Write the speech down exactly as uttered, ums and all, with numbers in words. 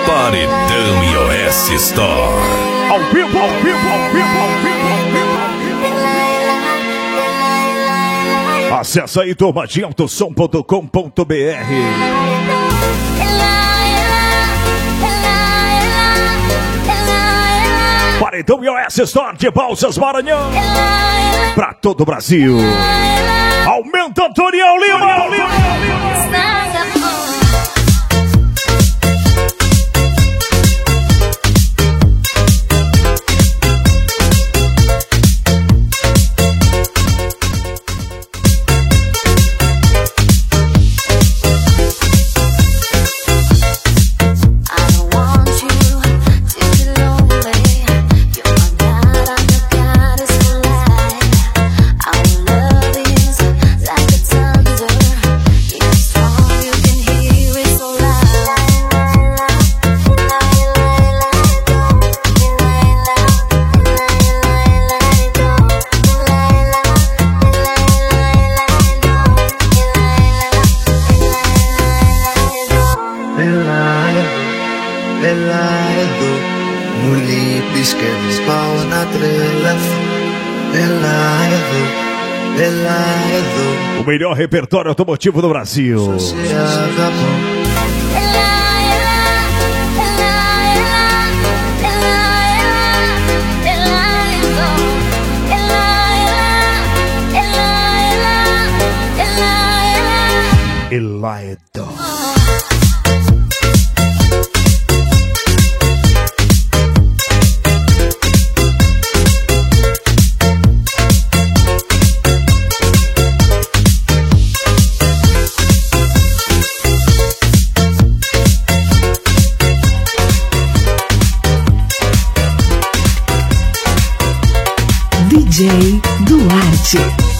Paredão I O S Store. Ao vivo, ao vivo, ao vivo, ao vivo, ao vivo. Acesse aí turma de autosom ponto com ponto br. Paredão I O S Store de Balsas Maranhão. Pra todo o Brasil. Aumenta Antoniel Lima, Lima, Lima. O melhor repertório automotivo do Brasil. Elaedo. D J Duarte.